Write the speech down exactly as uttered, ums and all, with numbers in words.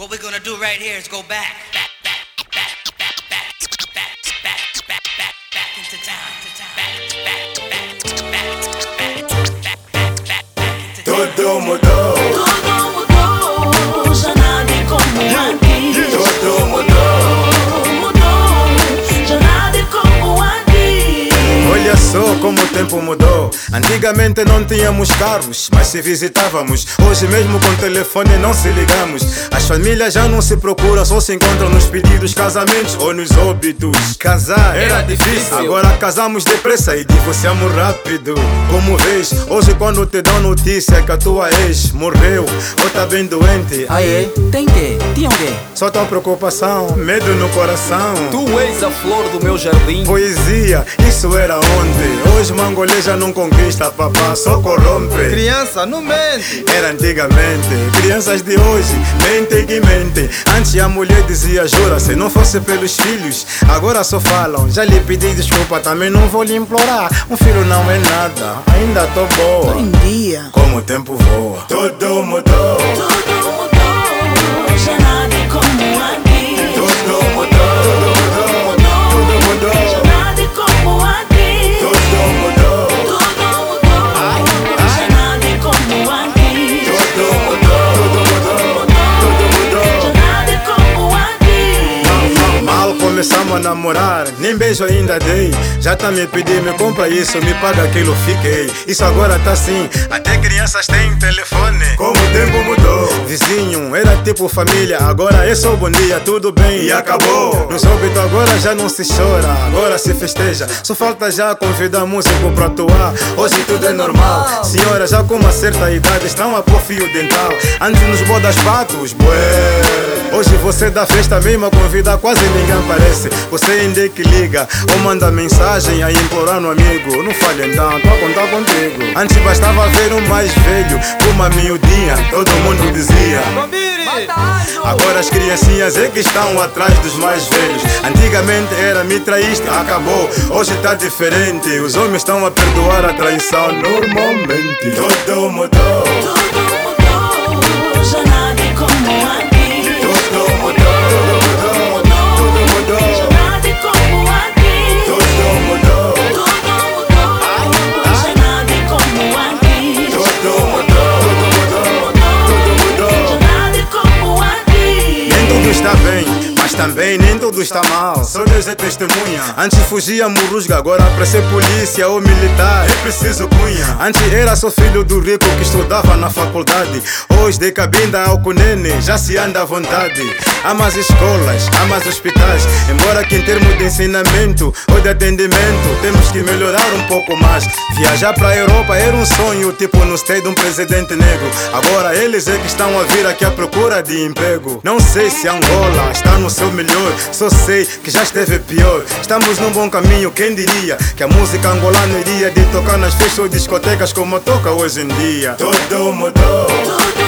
What we're gonna do right here is go back, back, back, back, back, back, back, back, back, back, back into time, back, back, back, back, back, back, back, back into time. Tudo mudou, Tudo mudou, já nada é como antes. tudo mudou. Mudou, já nada é como antes. Olha só como o tempo mudou. Antigamente não tínhamos carros, mas se visitávamos. Hoje mesmo com telefone não se ligamos. As famílias já não se procuram, só se encontram nos pedidos, casamentos ou nos óbitos. Casar era difícil, agora casamos depressa e divorciamos rápido. Como vês, hoje quando te dão notícia que a tua ex morreu ou tá bem doente, Aê, tem que? Tinha o quê? só tua preocupação, medo no coração. Tu és a flor do meu jardim. Poesia, isso era onde? Hoje Mangolê já não conquista, papá, só corrompe. Criança, não mente. Era antigamente, crianças de hoje mentem que mentem. Antes a mulher dizia jura, se não fosse pelos filhos. Agora só falam, já lhe pedi desculpa, também não vou lhe implorar. Um filho não é nada, ainda tô boa. Em dia, Como o tempo voa, tudo mudou. tudo mudou, já nada é como antes. Tudo mudou, tudo mudou, Já nada é como antes. tudo mudou, Tudo mudou, já nada é como antes. tudo mudou, tudo mudou. Já nada é como antes. Mal começamos a namorar, nem beijo ainda dei. Já tá me pedindo, me compra isso, me paga aquilo, fiquei. Isso agora tá assim, até crianças têm telefone. Como o tempo mudou, vizinho era tipo família. Agora é só bom dia, tudo bem e acabou. Nos óbitos agora já não se chora, agora se festeja. Só falta já convidar músico pra atuar. Hoje tudo é normal, senhoras já com uma certa idade estão a pôr fio dental. Antes nos bodas patos, bué. Hoje você dá festa mesmo a convidar, quase ninguém aparece. Você ainda é que liga ou manda mensagem a implorar no amigo. Não fale então, tô a contar contigo. Antes bastava ver um mais velho com uma miudinha, todo mundo dizia. Combine. Agora as criancinhas é que estão atrás dos mais velhos. Antigamente era me traíste, acabou. Hoje tá diferente, os homens estão a perdoar a traição normalmente. Tudo mudou, Tudo mudou, já nada é como antes. tudo mudou, tudo mudou, Já nada é como antes. tudo mudou, Tudo mudou, já nada é como antes. tudo mudou, tudo mudou. Já nada é como antes. Nem tudo está bem, mas também nem tudo está mal. Só Deus é testemunha. Antes fugia murusga, agora pra ser polícia ou militar é preciso cunha. Antes era só filho do rico que estudava na faculdade. Hoje de cabinda ao cunene já se anda à vontade. Ama as escolas, ama os hospitais. Embora que em termos de ensinamento ou de atendimento temos que melhorar um pouco mais. Viajar pra Europa era um sonho, tipo no stay de um presidente negro. Agora eles é que estão a vir aqui à procura de emprego. Não sei se Angola está no seu melhor, só sei que já esteve pior. Estamos num bom caminho, quem diria que a música angolana iria de tocar nas festas ou discotecas como toca hoje em dia. Tudo mudou, Tudo